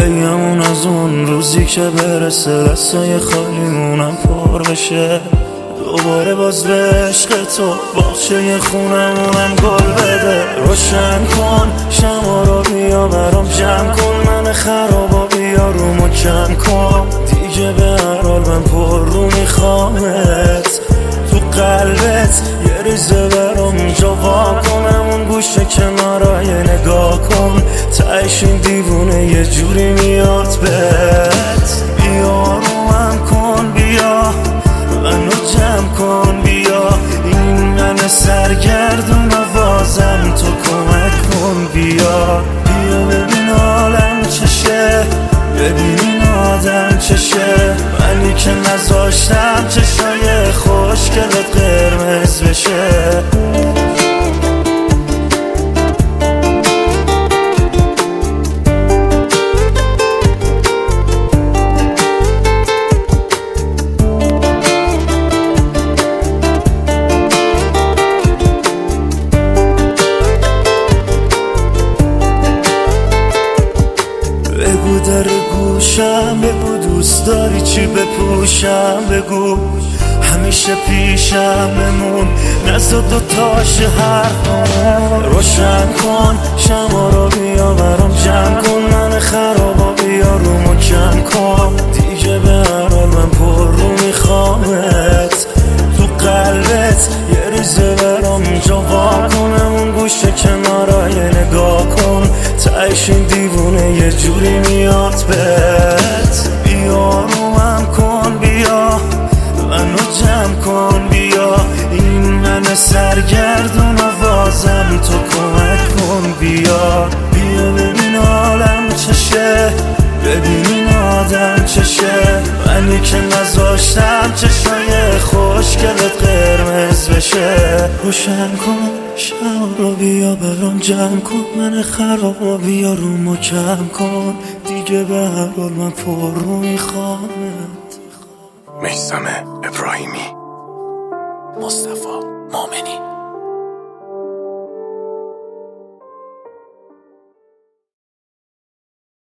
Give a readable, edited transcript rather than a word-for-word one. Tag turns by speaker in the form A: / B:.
A: بگمون از اون روزی که برسه دستای خالیمونم پر بشه، دوباره باز به عشق تو باغچه خونمونم گل بده. روشن کن شما رو بیا برام جمع کن، من خرابا بیا رومو کم کن، دیگه به هر حال من پر رو میخوامت. تو قلبت یه ریزه برام جا وا کنم، اون گوشه کنارای نگاه کن، تهش این دیوونه یه جوری میاد بهت. بیا روم کن بیا منو جمع کن، بیا این من سرگردون آوازم تو کمک کن. بیا بیا ببین عالم چشه، ببین این آدم چشه، منی که نذاشتم چشای خوشگلت قرمز بشه. بگو در گوشم، بگو دوست داری چی بپوشم، بگو همیشه پیشم بمون، نزد دوتاش حرفم. روشن کن شما رو بیا برام جمع کن، من خرابا بیا رومو کم کن، دیگه به هر حال من پر رو میخوامت. تو قلبت یه ریزه برام جا وا کنم، اون گوشه کنارای نگاه کن، تهش این دیوونه یه جوری میاد بهت. بیا روم کن بیا منو جمع کن، بیا این من سرگردون آوازم تو کمک کن. بیا بیا ببین عالم چشه، ببین این آدم چشه، منی که نذاشتم چشای خوشگلت قرمز بشه. روشن کن شما رو بیا برام جمع کن، من خرابا بیا رومو کم کن، دیگه به هر حال من پر رو میخوامت.
B: میثم ابراهیمی،
C: مصطفی مؤمنی.